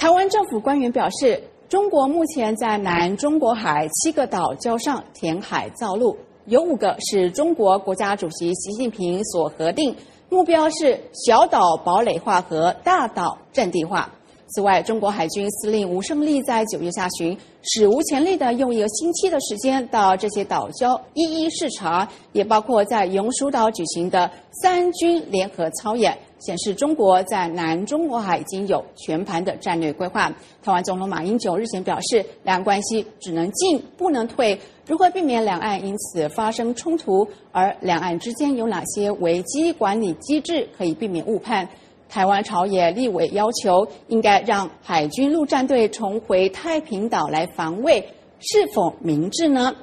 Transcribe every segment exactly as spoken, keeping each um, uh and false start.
台湾政府官员表示，中国目前在南中国海七个岛礁上填海造陆，有五个是中国国家主席习近平所核定，目标是小岛堡垒化和大岛阵地化。此外，中国海军司令吴胜利在九月下旬史无前例地用一个星期的时间到这些岛礁一一视察，也包括在永暑岛举行的三军联合操演，显示中国在南中国海已经有全盘的战略规划。台湾总统马英九日前表示，两岸关系只能进不能退，如何避免两岸因此发生冲突，而两岸之间有哪些危机管理机制可以避免误判。台湾朝野立委要求，应该让海军陆战队重回太平岛来防卫，是否明智呢？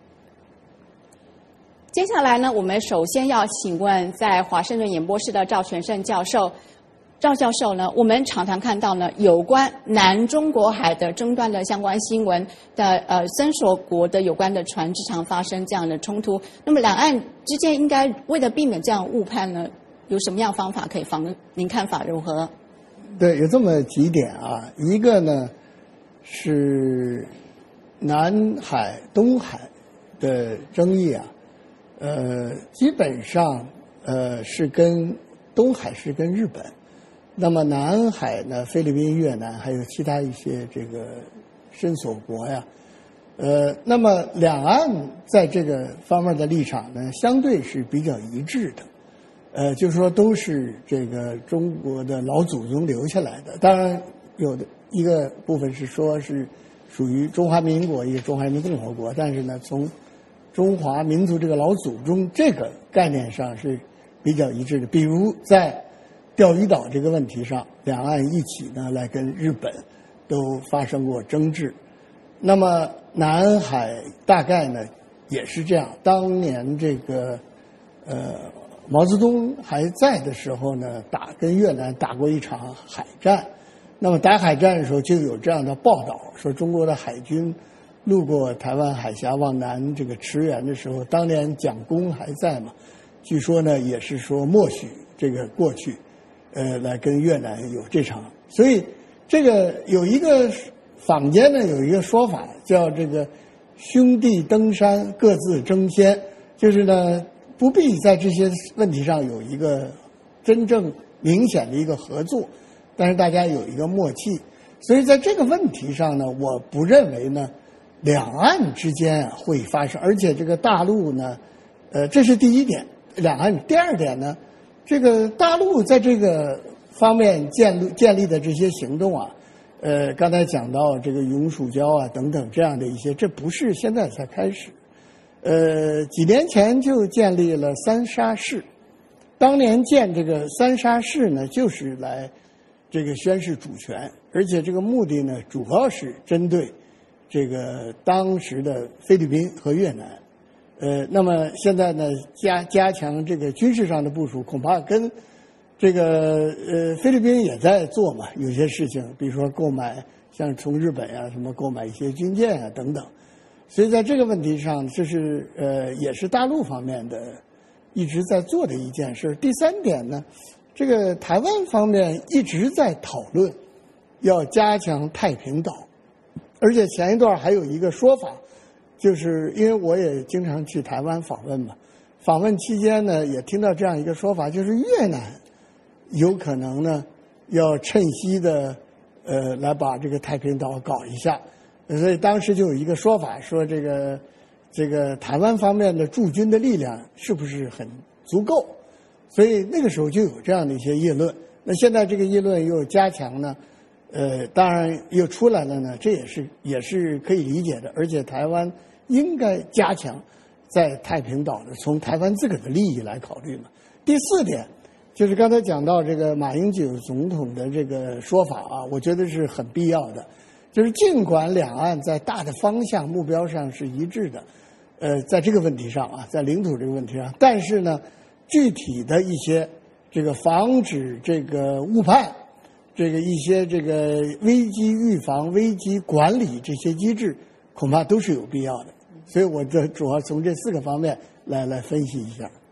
接下来呢，我们首先要请问在华盛顿演播室的赵全胜教授。赵教授呢，我们常常看到呢，有关南中国海的争端的相关新闻的呃，森索国的有关的船只常发生这样的冲突。那么两岸之间应该为了避免这样误判呢，有什么样方法可以防？您看法如何？ 对，有这么几点啊。一个呢是南海、东海的争议啊，呃，基本上呃是跟东海是跟日本，那么南海呢，菲律宾、越南还有其他一些这个深索国呀，呃，那么两岸在这个方面的立场呢，相对是比较一致的。呃，就是说都是这个中国的老祖宗留下来的，当然有的一个部分是说是属于中华民国，一个中华人民共和国，但是呢，从中华民族这个老祖宗这个概念上是比较一致的。比如在钓鱼岛这个问题上，两岸一起呢来跟日本都发生过争执。那么南海大概呢也是这样，当年这个呃。毛泽东还在的时候呢，打跟越南打过一场海战。那么打海战的时候就有这样的报道，说中国的海军路过台湾海峡往南这个驰援的时候，当年蒋公还在嘛，据说呢也是说默许这个过去，呃，来跟越南有这场。所以这个有一个坊间呢有一个说法叫这个兄弟登山各自争先，就是呢。不必在这些问题上有一个真正明显的一个合作，但是大家有一个默契。所以在这个问题上呢，我不认为呢两岸之间会发生，而且这个大陆呢，呃，这是第一点，两岸。第二点呢，这个大陆在这个方面建立建立的这些行动啊，呃，刚才讲到这个永暑礁啊等等这样的一些，这不是现在才开始。呃，几年前就建立了三沙市，当年建这个三沙市呢，就是来这个宣示主权，而且这个目的呢，主要是针对这个当时的菲律宾和越南。呃，那么现在呢，加加强这个军事上的部署，恐怕跟这个呃菲律宾也在做嘛，有些事情，比如说购买像从日本啊什么购买一些军舰啊等等。所以在这个问题上，这是呃也是大陆方面的一直在做的一件事。第三点呢，这个台湾方面一直在讨论要加强太平岛，而且前一段还有一个说法，就是因为我也经常去台湾访问嘛，访问期间呢也听到这样一个说法，就是越南有可能呢要趁机的呃来把这个太平岛搞一下。所以当时就有一个说法，说这个这个台湾方面的驻军的力量是不是很足够？所以那个时候就有这样的一些议论。那现在这个议论又加强呢，呃，当然又出来了呢，这也是也是可以理解的。而且台湾应该加强在太平岛的，从台湾自个儿的利益来考虑嘛。第四点就是刚才讲到这个马英九总统的这个说法啊，我觉得是很必要的。就是尽管两岸在大的方向目标上是一致的，呃，在这个问题上啊，在领土这个问题上，但是呢，具体的一些这个防止这个误判，这个一些这个危机预防、危机管理这些机制，恐怕都是有必要的。所以我这主要从这四个方面来来分析一下。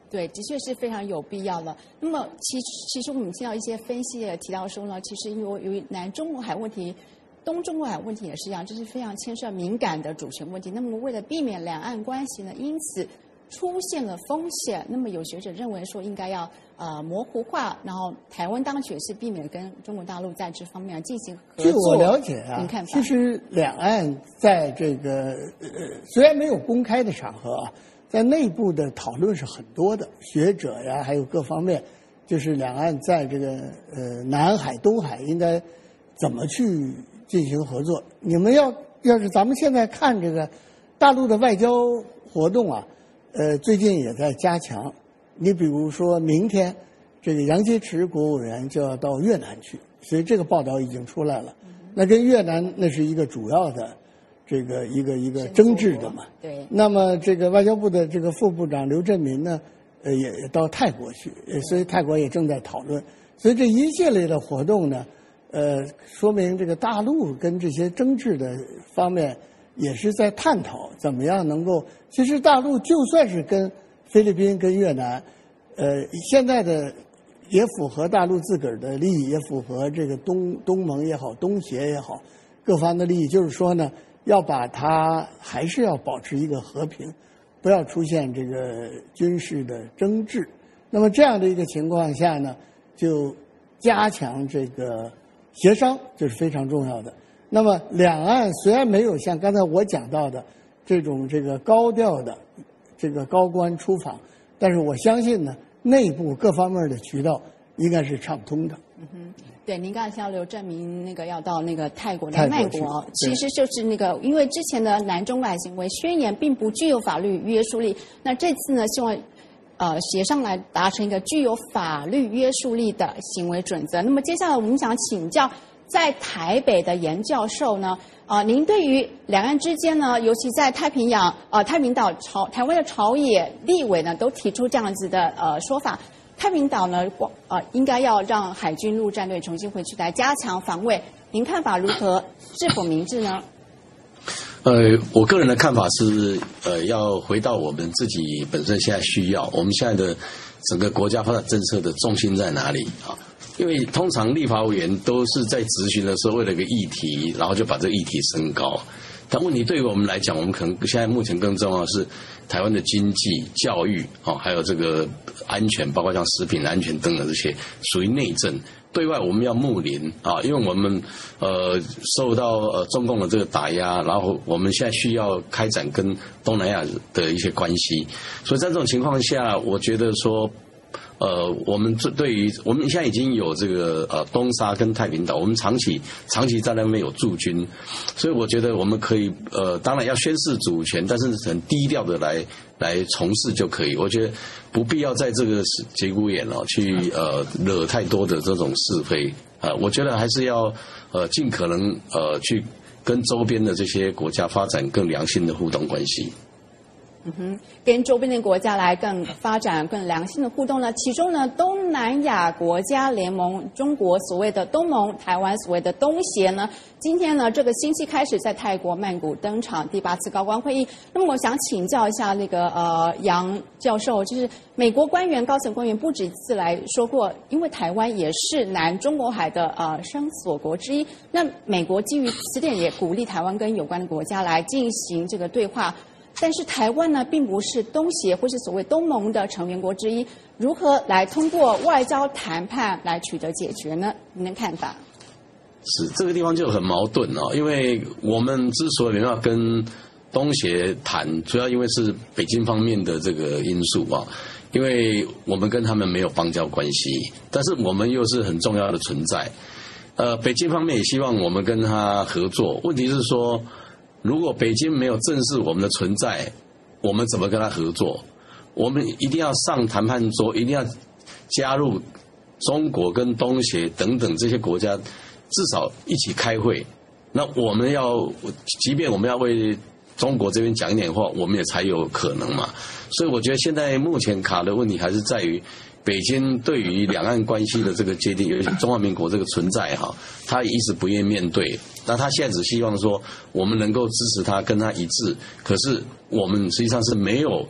对，的确是非常有必要的。那么其其实我们听到一些分析也提到说呢，其实因为由于南中国海问题。东中国海问题也是一样，这是非常牵涉敏感的主权问题。那么，为了避免两岸关系呢，因此出现了风险。那么，有学者认为说，应该要呃模糊化，然后台湾当局是避免跟中国大陆在这方面进行合作。 据我了解啊， 您看法？ 其实两岸在这个呃虽然没有公开的场合啊，在内部的讨论是很多的，学者呀，还有各方面，就是两岸在这个呃南海、东海应该怎么去进行合作。你们要要是咱们现在看这个大陆的外交活动啊，呃，最近也在加强。你比如说明天，这个杨洁篪国务委员就要到越南去，所以这个报道已经出来了。那跟越南那是一个主要的这个一个一个争执的嘛。 对。 那么这个外交部的这个副部长刘振民呢，呃，也也到泰国去，所以泰国也正在讨论。所以这一系列的活动呢。呃，说明这个大陆跟这些争执的方面也是在探讨怎么样能够。其实大陆就算是跟菲律宾、跟越南，呃，现在的也符合大陆自个儿的利益，也符合这个东东盟也好、东协也好各方的利益。就是说呢，要把它还是要保持一个和平，不要出现这个军事的争执。那么这样的一个情况下呢，就加强这个。协商就是非常重要的。那么，两岸虽然没有像刚才我讲到的这种这个高调的这个高官出访，但是我相信呢，内部各方面的渠道应该是畅通的。 嗯哼，对，您刚才提到刘振民那个要到那个泰国的曼谷，其实就是那个因为之前的南中海行为宣言并不具有法律约束力，那这次呢，希望。呃，协商来达成一个具有法律约束力的行为准则。那么接下来我们想请教，在台北的严教授呢，啊、呃，您对于两岸之间呢，尤其在太平洋、呃太平岛朝台湾的朝野立委呢，都提出这样子的呃说法，太平岛呢，呃，应该要让海军陆战队重新回去来加强防卫。您看法如何？是否明智呢？ 呃，我个人的看法是，呃，要回到我们自己本身现在需要，我们现在的整个国家发展政策的重心在哪里啊？因为通常立法委员都是在质询的时候为了一个议题，然后就把这个议题升高。但问题对于我们来讲，我们可能现在目前更重要的是台湾的经济、教育啊，还有这个安全，包括像食品安全等等这些，属于内政。对外我们要睦邻啊，因为我们呃受到呃中共的这个打压，然后我们现在需要开展跟东南亚的一些关系，所以在这种情况下，我觉得说。呃，我们对于我们现在已经有这个呃东沙跟太平岛，我们长期长期在那边有驻军，所以我觉得我们可以呃，当然要宣示主权，但是很低调的来来从事就可以。我觉得不必要在这个节骨眼哦去呃惹太多的这种是非啊、呃，我觉得还是要呃尽可能呃去跟周边的这些国家发展更良性的互动关系。 嗯哼，跟周边的国家来更发展更良性的互动呢？其中呢，东南亚国家联盟，中国所谓的东盟，台湾所谓的东协呢，今天呢这个星期开始在泰国曼谷登场第八次高官会议。那么我想请教一下那个呃杨教授，就是美国官员高层官员不止一次来说过，因为台湾也是南中国海的呃生锁国之一，那美国基于此点也鼓励台湾跟有关的国家来进行这个对话。但是台湾呢，并不是东协或是所谓东盟的成员国之一，如何来通过外交谈判来取得解决呢？您的看法？ 是这个地方就很矛盾哦，因为我们之所以没办法跟东协谈，主要因为是北京方面的这个因素啊，因为我们跟他们没有邦交关系，但是我们又是很重要的存在。呃，北京方面也希望我们跟他合作，问题是说。如果北京没有正视我们的存在，我们怎么跟他合作？我们一定要上谈判桌，一定要加入中国跟东协等等这些国家，至少一起开会。那我们要，即便我们要为中国这边讲一点话，我们也才有可能嘛。所以我觉得现在目前卡的问题还是在于。北京对于两岸关系的这个界定，尤其中华民国这个存在哈，他一直不愿意面对。那他现在只希望说，我们能够支持他，跟他一致。可是我们实际上是没有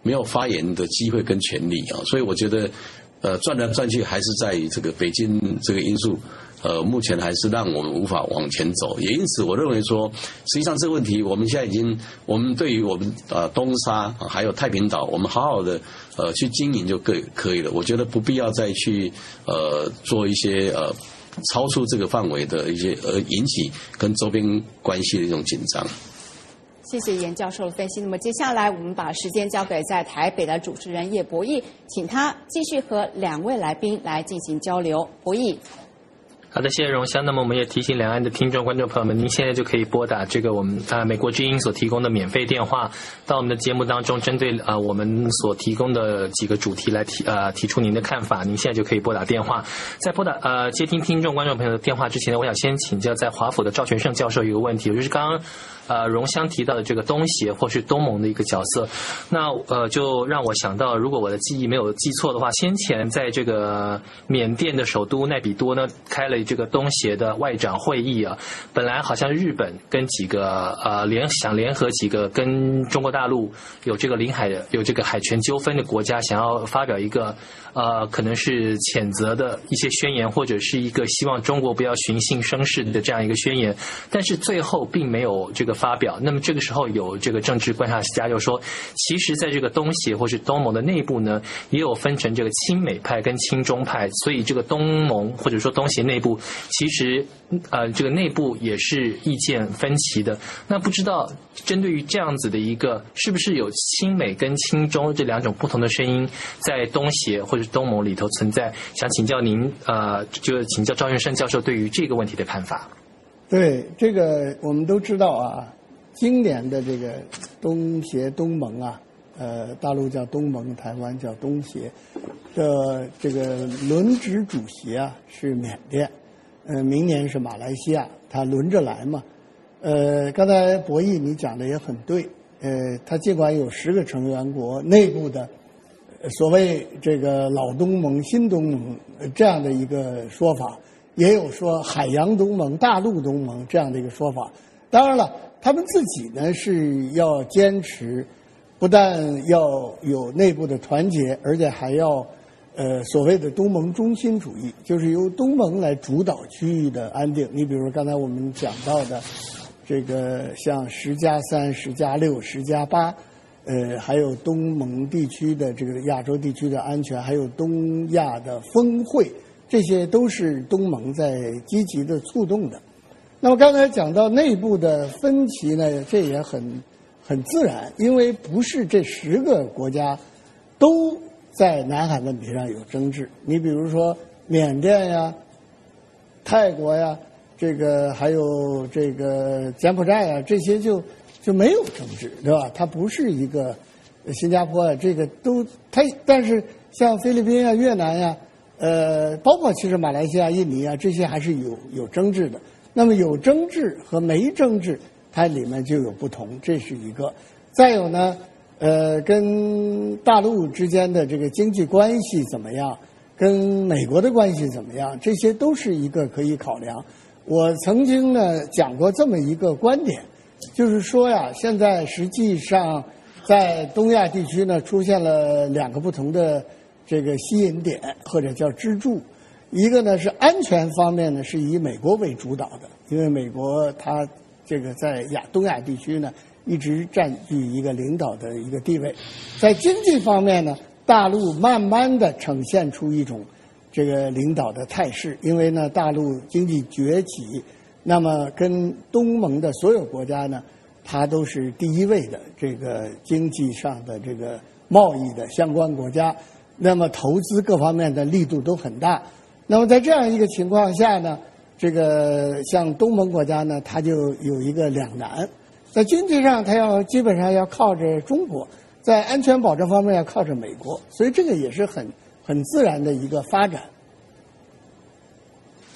没有发言的机会跟权利啊。所以我觉得，呃，转来转去还是在于这个北京这个因素。呃，目前还是让我们无法往前走，也因此我认为说，实际上这个问题，我们现在已经，我们对于我们呃东沙、啊、还有太平岛，我们好好的呃去经营就可可以了。我觉得不必要再去呃做一些呃超出这个范围的一些呃引起跟周边关系的一种紧张。 谢谢严教授的分析。那么接下来我们把时间交给在台北的主持人叶博弈，请他继续和两位来宾来进行交流。博弈。 好的，谢谢荣香。那么我们也提醒两岸的听众、观众朋友们，您现在就可以拨打这个我们啊、呃、美国之音所提供的免费电话，到我们的节目当中，针对啊、呃、我们所提供的几个主题来提呃提出您的看法。您现在就可以拨打电话。在拨打呃接听听众、观众朋友的电话之前呢，我想先请教在华府的赵全胜教授一个问题，就是刚刚呃荣香提到的这个东协或是东盟的一个角色，那呃就让我想到，如果我的记忆没有记错的话，先前在这个缅甸的首都奈比多呢开了这个东协的外长会议啊，本来好像日本跟几个呃联想联合几个跟中国大陆有这个领海有这个海权纠纷的国家，想要发表一个呃可能是谴责的一些宣言，或者是一个希望中国不要循性生事的这样一个宣言，但是最后并没有这个发表。那么这个时候有这个政治观察家就说，其实在这个东协或是东盟的内部呢，也有分成这个亲美派跟亲中派，所以这个东盟或者说东协内部其实呃这个内部也是意见分歧的。那不知道针对于这样子的一个，是不是有亲美跟亲中这两种不同的声音在东协或者东盟里头存在？想请教您呃就请教赵全胜教授对于这个问题的看法。 对，这个我们都知道啊，今年的这个东协东盟啊，呃，大陆叫东盟，台湾叫东协的这个轮值主席啊是缅甸，呃，明年是马来西亚，它轮着来嘛。呃，刚才博弈你讲的也很对，呃，它尽管有十个成员国，内部的所谓这个老东盟、新东盟这样的一个说法，也有说海洋东盟、大陆东盟这样的一个说法。当然了，他们自己呢是要坚持，不但要有内部的团结，而且还要呃所谓的东盟中心主义，就是由东盟来主导区域的安定。你比如刚才我们讲到的这个像十加三、十加六、十加八，呃，还有东盟地区的这个亚洲地区的安全，还有东亚的峰会，这些都是东盟在积极的促动的。那么刚才讲到内部的分歧呢，这也很很自然，因为不是这十个国家都在南海问题上有争执。你比如说缅甸呀、泰国呀，这个还有这个柬埔寨啊，这些就就没有争执，对吧？它不是一个新加坡啊，这个都它，但是像菲律宾啊、越南呀、呃，包括其实马来西亚、印尼啊，这些还是有有争执的。那么有争执和没争执，它里面就有不同，这是一个。再有呢，呃，跟大陆之间的这个经济关系怎么样，跟美国的关系怎么样，这些都是一个可以考量。我曾经呢讲过这么一个观点，就是说呀，现在实际上在东亚地区呢出现了两个不同的这个吸引点，或者叫支柱。一个呢是安全方面呢是以美国为主导的，因为美国它这个在亚东亚地区呢一直占据一个领导的一个地位。在经济方面呢，大陆慢慢的呈现出一种这个领导的态势，因为呢大陆经济崛起，那么跟东盟的所有国家呢，它都是第一位的这个经济上的这个贸易的相关国家，那么投资各方面的力度都很大。那么在这样一个情况下呢，这个像东盟国家呢，它就有一个两难，在经济上它要基本上要靠着中国，在安全保障方面要靠着美国，所以这个也是很很自然的一个发展。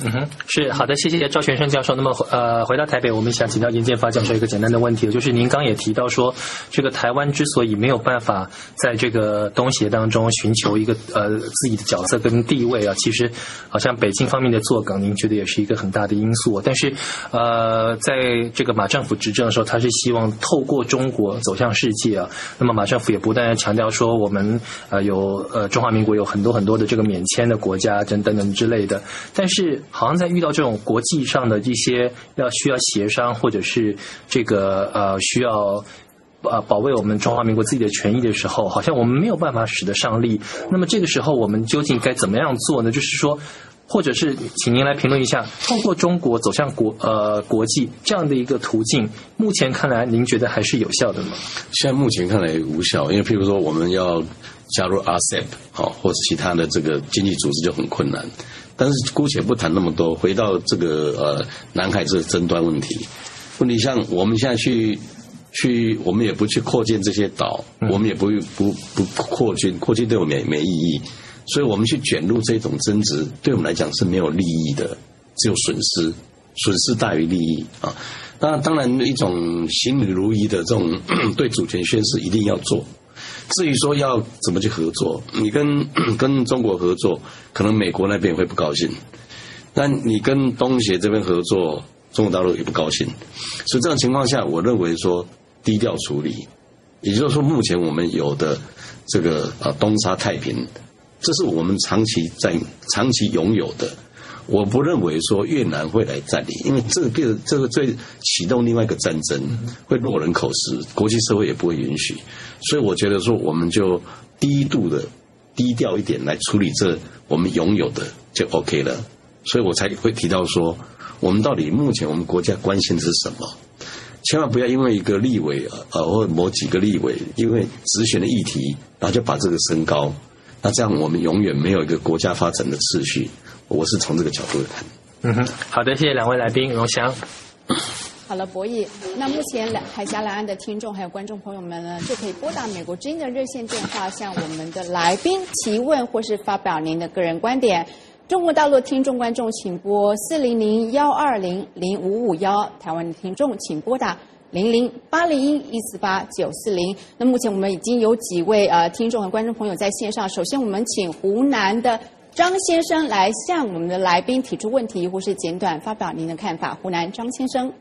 嗯哼，是好的，谢谢赵全胜教授。那么呃，回到台北，我们想请教严建发教授一个简单的问题，就是您刚也提到说，这个台湾之所以没有办法在这个东协当中寻求一个呃自己的角色跟地位啊，其实好像北京方面的作梗，您觉得也是一个很大的因素。但是呃，在这个马政府执政的时候，他是希望透过中国走向世界啊。那么马政府也不断地强调说，我们呃有呃中华民国有很多很多的这个免签的国家等等等之类的，但是好像在遇到这种国际上的一些要需要协商，或者是这个呃需要呃保卫我们中华民国自己的权益的时候，好像我们没有办法使得上力。那么这个时候我们究竟该怎么样做呢？就是说，或者是请您来评论一下，透过中国走向国呃国际这样的一个途径，目前看来您觉得还是有效的吗？ 现在目前看来无效，因为譬如说我们要加入 R C E P 好、哦，或者其他的这个经济组织就很困难。但是姑且不谈那么多，回到这个呃南海这个争端问题。问题像我们现在去去，我们也不去扩建这些岛，我们也不不不扩军，扩军对我们也没意义。所以我们去卷入这种争执，对我们来讲是没有利益的，只有损失，损失大于利益啊。那当然，一种行礼如仪的这种对主权宣示一定要做。至于说要怎么去合作，你跟跟中国合作，可能美国那边也会不高兴；但你跟东协这边合作，中国大陆也不高兴。所以这种情况下，我认为说低调处理，也就是说，目前我们有的这个呃东沙太平，这是我们长期在长期拥有的。我不认为说越南会来占领，因为这个变这个最启动另外一个战争，会落人口实，国际社会也不会允许。所以我觉得说，我们就低度的低调一点来处理这我们拥有的就 OK 了。所以我才会提到说，我们到底目前我们国家关心的是什么？千万不要因为一个立委呃或某几个立委因为直选的议题，然后就把这个升高，那这样我们永远没有一个国家发展的秩序。我是从这个角度来看。 嗯哼，好的，谢谢两位来宾，荣祥。 好了，博弈。那目前海峡两岸的听众还有观众朋友们呢，就可以拨打美国之音的热线电话，向我们的来宾提问或是发表您的个人观点。中国大陆听众观众请拨四零零幺二零零五五幺，台湾的听众请拨打零零八零一四八九四零。那目前我们已经有几位呃听众和观众朋友在线上，首先我们请湖南的张先生来向我们的来宾提出问题，或是简短发表您的看法。湖南张先生。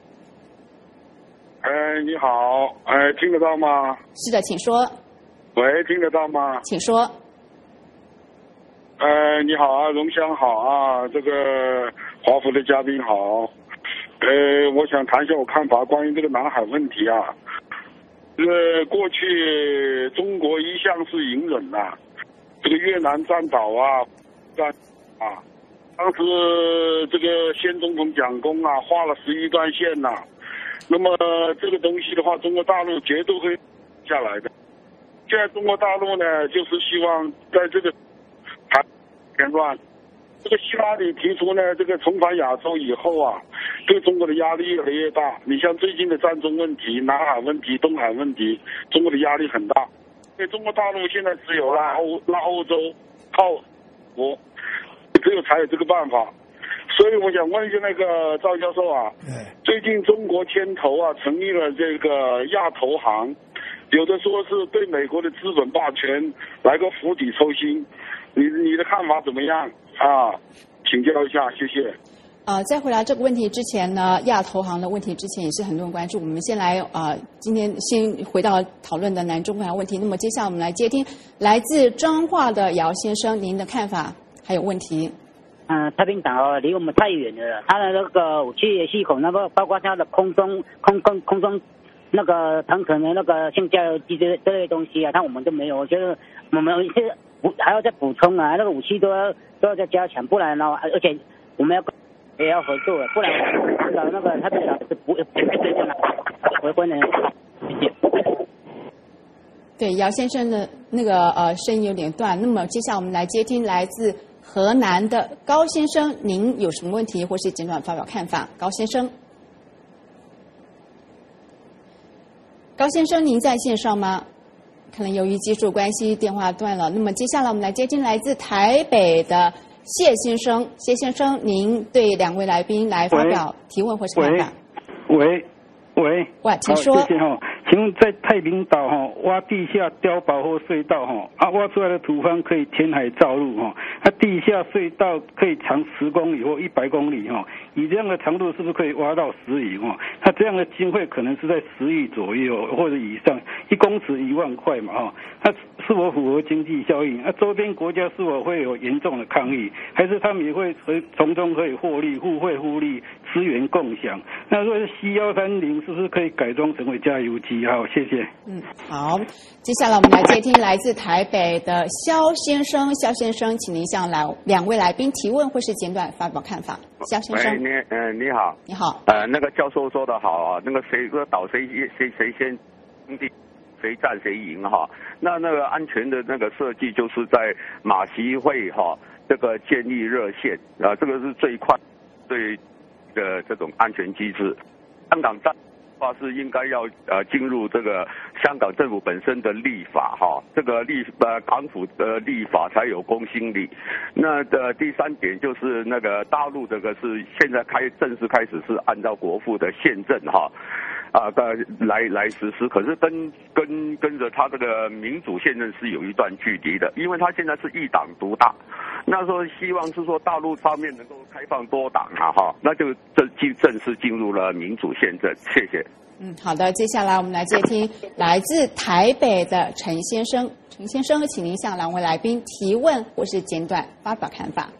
哎，你好，哎，听得到吗？ 是的，请说。 喂，听得到吗？ 请说。 呃，你好啊，荣祥好啊，这个华府的嘉宾好。呃，我想谈一下我看法，关于这个南海问题啊。呃，过去中国一向是隐忍呐、啊。这个越南占岛啊，占啊，当时这个先总统蒋公啊画了十一段线呐、啊，那么这个东西的话，中国大陆绝对会下来的。现在中国大陆呢，就是希望在这个谈前段，这个希拉里提出呢，这个重返亚洲以后啊，对中国的压力越来越大。你像最近的战争问题、南海问题、东海问题，中国的压力很大。因为中国大陆现在只有拉欧拉欧洲靠我，只有才有这个办法。所以我想问一下那个赵教授啊，最近中国牵头啊成立了这个亚投行，有的说是对美国的资本霸权来个釜底抽薪，你你的看法怎么样啊？请教一下，谢谢。 呃，在回答这个问题之前呢，亚投行的问题之前也是很多人关注。我们先来呃，今天先回到讨论的南中国海问题。那么接下来我们来接听来自彰化的姚先生，您的看法还有问题？ 嗯、呃，太平岛哦，离我们太远了。它的那个武器系统，那个包括它的空中空空空中那个坦克的那个性加油机这这类东西啊，它我们都没有。我觉得我们是还要再补充啊，那个武器都要都要再加强，不然呢，而且我们要。也要合作，不然那个太平岛是不不对的回归的。 对，姚先生的那个呃声音有点断。那么接下来我们来接听来自河南的高先生，您有什么问题或是简短发表看法？高先生，高先生，您在线上吗？可能由于技术关系，电话断了。那么接下来我们来接听来自台北的谢先生。谢先生，您对两位来宾来发表提问或是看法。 喂喂， 喂，请说。 好，谢谢哈。请问在太平岛哈挖地下碉堡或隧道哈啊挖出来的土方可以填海造陆哈，那地下隧道可以长十公里或一百公里哈，以这样的长度是不是可以挖到十里哈？那这样的经费可能是在十亿左右或者以上，一公尺一万块嘛哈，那是否符合经济效益？那周边国家是否会有严重的抗议，还是他们也会从中可以获利，互惠互利，资源共享？那如果是 C 一三零是不是可以改装成为加油机？好，谢谢。 嗯，好，接下来我们来接听来自台北的肖先生。肖先生，请您向来两位来宾提问或是简短发表看法。肖先生， 喂，你呃你好， 你好， 呃那个教授说的好啊，那个谁个岛谁谁谁先兄弟谁战谁赢哈。那那个安全的那个设计就是在马习会哈这个建立热线啊，这个是最快对的这种安全机制。香港战。话是应该要呃进入这个香港政府本身的立法哈，这个立呃港府的立法才有公信力。那的第三点就是那个大陆这个是现在开正式开始是按照国父的宪政哈啊呃来来实施，可是跟跟跟着他这个民主宪政是有一段距离的，因为他现在是一党独大。那时候希望是说大陆方面能够开放多党啊哈，那就正正式进入了民主宪政。谢谢。 嗯，好的，接下来我们来接听来自台北的陈先生。陈先生，请您向两位来宾提问或是简短发表看法。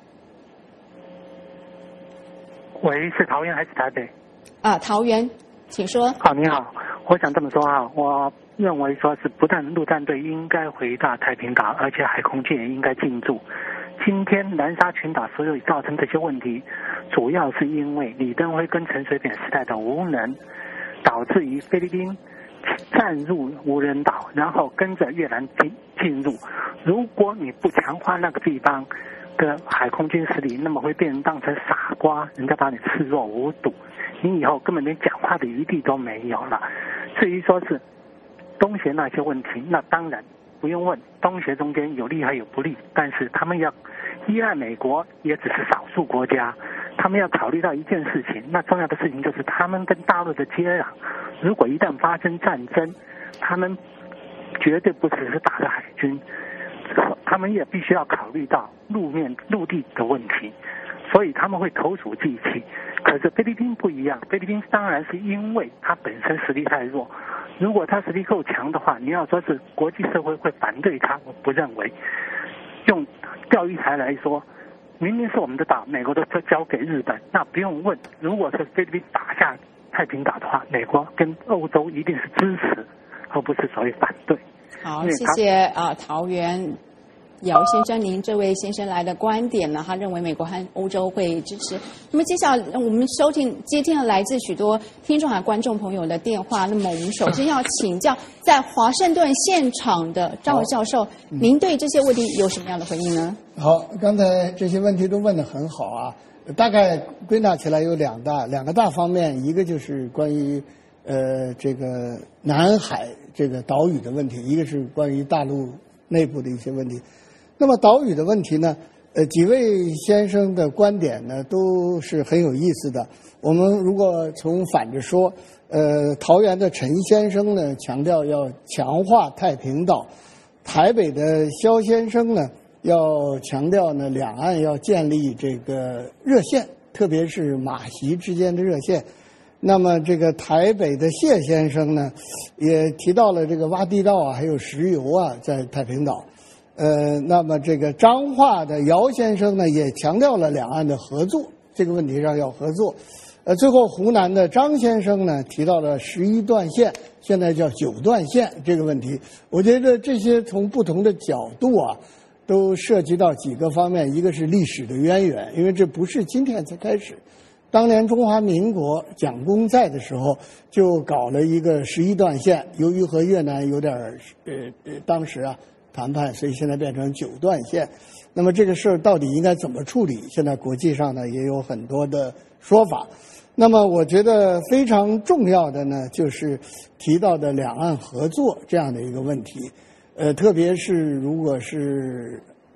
喂，是桃园还是台北？ 啊，桃园，请说。 好，你好，我想这么说哈，我认为说是不但陆战队应该回到太平岛，而且海空军也应该进驻。今天南沙群岛所有造成这些问题，主要是因为李登辉跟陈水扁时代的无能，导致于菲律宾占入无人岛，然后跟着越南进进入。如果你不强化那个地方的海空军实力，那么会被人当成傻瓜，人家把你视若无睹，你以后根本连讲话的余地都没有了。至于说是东协那些问题，那当然不用问，东协中间有利还有不利，但是他们要依赖美国也只是少数国家，他们要考虑到一件事情，那重要的事情就是他们跟大陆的接壤，如果一旦发生战争，他们绝对不只是打着海军，他们也必须要考虑到路面陆地的问题，所以他们会投鼠忌器。可是菲律宾不一样，菲律宾当然是因为它本身实力太弱，如果它实力够强的话，你要说是国际社会会反对它，我不认为。用钓鱼台来说，明明是我们的岛，美国都交给日本，那不用问，如果是菲律宾打下太平岛的话，美国跟欧洲一定是支持，而不是所谓反对。 好，谢谢啊、呃，桃园姚先生，您这位先生来的观点呢，他认为美国和欧洲会支持。那么接下来我们收听接听了来自许多听众和观众朋友的电话，那么我们首先要请教在华盛顿现场的赵教授，您对这些问题有什么样的回应呢？ 好，刚才这些问题都问得很好啊，大概归纳起来有两大两个大方面，一个就是关于呃这个南海这个岛屿的问题，一个是关于大陆内部的一些问题。那么岛屿的问题呢，呃，几位先生的观点呢都是很有意思的。我们如果从反着说，呃，桃园的陈先生呢强调要强化太平岛，台北的肖先生呢要强调呢两岸要建立这个热线，特别是马习之间的热线。那么这个台北的谢先生呢也提到了这个挖地道啊，还有石油啊，在太平岛。呃，那么这个彰化的姚先生呢，也强调了两岸的合作，这个问题上要合作。呃，最后湖南的张先生呢，提到了十一段线，现在叫九段线这个问题。我觉得这些从不同的角度啊，都涉及到几个方面，一个是历史的渊源，因为这不是今天才开始。当年中华民国蒋公在的时候，就搞了一个十一段线，由于和越南有点呃呃，当时啊。谈判，所以现在变成九段线。那么这个事儿到底应该怎么处理？现在国际上呢也有很多的说法。那么我觉得非常重要的呢，就是提到的两岸合作这样的一个问题。呃，特别是如果是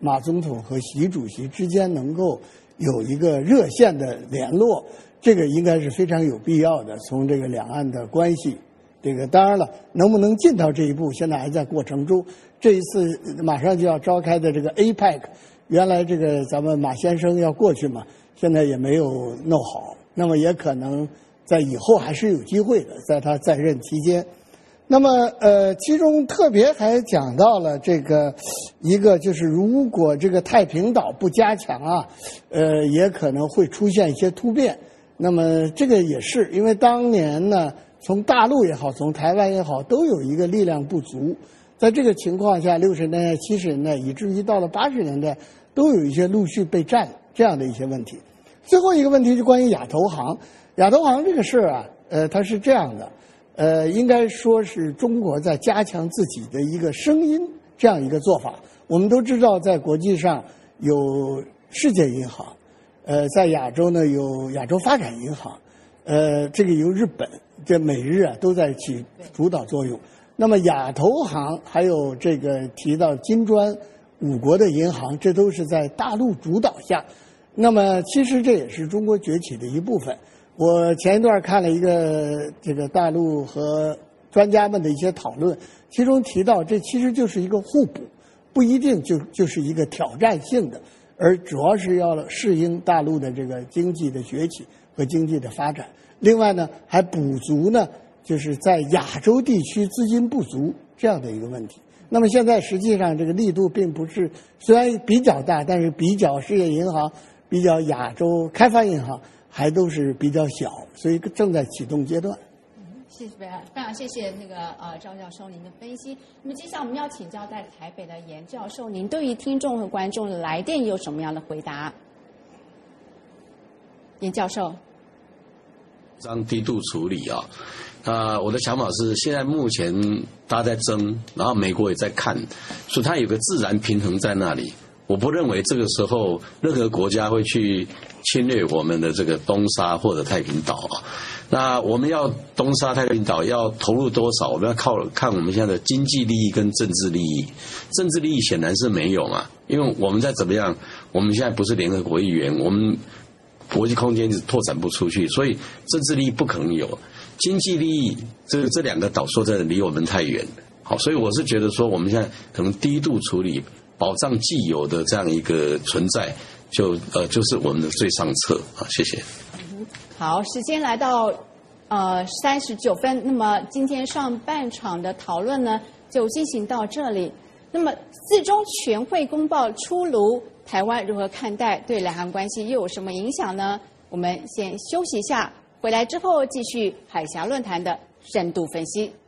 马总统和习主席之间能够有一个热线的联络，这个应该是非常有必要的。从这个两岸的关系，这个当然了，能不能进到这一步，现在还在过程中。这一次马上就要召开的这个 A P E C， 原来这个咱们马先生要过去嘛，现在也没有弄好，那么也可能在以后还是有机会的，在他在任期间。那么呃，其中特别还讲到了这个一个，就是如果这个太平岛不加强啊，呃，也可能会出现一些突变。那么这个也是因为当年呢，从大陆也好，从台湾也好，都有一个力量不足。在这个情况下，六十年代、七十年代，以至于到了八十年代，都有一些陆续被占这样的一些问题。最后一个问题是关于亚投行。亚投行这个事儿啊，呃，它是这样的，呃，应该说是中国在加强自己的一个声音这样一个做法。我们都知道，在国际上有世界银行，呃，在亚洲呢有亚洲发展银行，呃，这个由日本、这美日啊都在起主导作用。那么亚投行还有这个提到金砖五国的银行，这都是在大陆主导下。那么其实这也是中国崛起的一部分。我前一段看了一个这个大陆和专家们的一些讨论，其中提到这其实就是一个互补，不一定就就是一个挑战性的，而主要是要适应大陆的这个经济的崛起和经济的发展。另外呢，还补足呢就是在亚洲地区资金不足这样的一个问题。那么现在实际上这个力度并不是，虽然比较大，但是比较世界银行、比较亚洲开发银行还都是比较小，所以正在启动阶段。 谢谢非常非常谢谢那个呃赵教授您的分析。那么接下来我们要请教在台北的严教授，您对于听众和观众的来电有什么样的回答？严教授， 当低度处理啊。呃，我的想法是，现在目前大家在争，然后美国也在看，所以它有个自然平衡在那里。我不认为这个时候任何国家会去侵略我们的这个东沙或者太平岛啊。那我们要东沙太平岛要投入多少？我们要靠看我们现在的经济利益跟政治利益。政治利益显然是没有嘛，因为我们再怎么样，我们现在不是联合国议员，我们国际空间是拓展不出去，所以政治利益不可能有。经济利益，这这两个岛说真的离我们太远，好，所以我是觉得说，我们现在可能低度处理，保障既有的这样一个存在，就呃就是我们的最上策啊，谢谢。 好，时间来到呃三十九分，那么今天上半场的讨论呢就进行到这里。那么四中全会公报出炉，台湾如何看待？对两岸关系又有什么影响呢？我们先休息一下。回来之后继续海峡论坛的深度分析。